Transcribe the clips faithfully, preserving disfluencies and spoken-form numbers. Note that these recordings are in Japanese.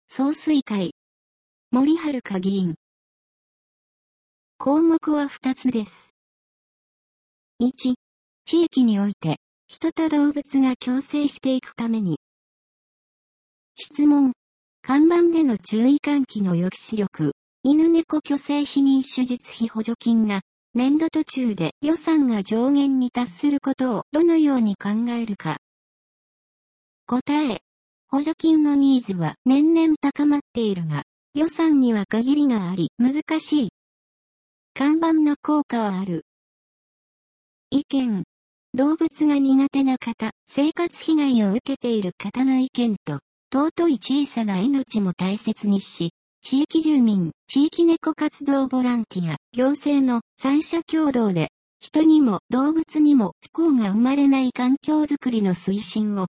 総帥会。森遥議員。項目はふたつです。いち、地域において、人と動物が共生していくために。質問。看板での注意喚起の抑止力、犬猫去勢避妊手術費補助金が、年度途中で予算が上限に達することをどのように考えるか。答え。補助金のニーズは年々高まっているが、予算には限りがあり難しい。看板の効果はある。意見。動物が苦手な方、生活被害を受けている方の意見と、尊い小さな命も大切にし、地域住民、地域猫活動ボランティア、行政の三者共同で、人にも動物にも不幸が生まれない環境づくりの推進を。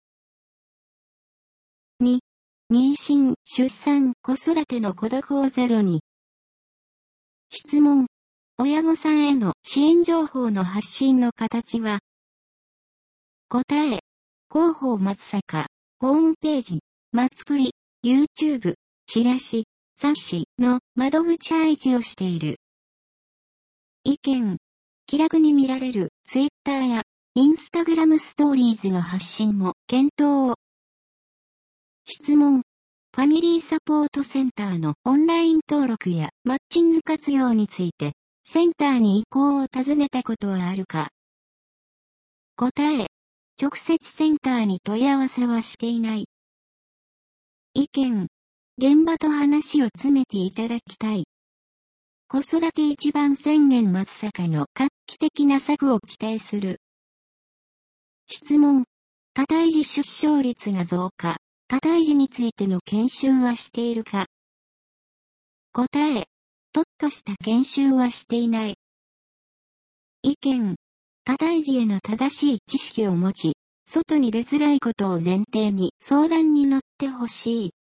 に、妊娠、出産、子育ての孤独をゼロに。質問。親御さんへの支援情報の発信の形は。答え。広報松阪、ホームページ、マツプリ、YouTube、チラシ、冊子の窓口配置をしている。意見。気楽に見られる Twitter や Instagram ストーリーズの発信も検討を。質問。ファミリーサポートセンターのオンライン登録やマッチング活用について、センターに意向を尋ねたことはあるか。答え。直接センターに問い合わせはしていない。意見。現場と話を詰めていただきたい。子育て一番宣言松阪の画期的な策を期待する。質問。多胎児出生率が増加。多胎児についての研修はしているか。答え。特化した研修はしていない。意見。多胎児への正しい知識を持ち、外に出づらいことを前提に相談に乗ってほしい。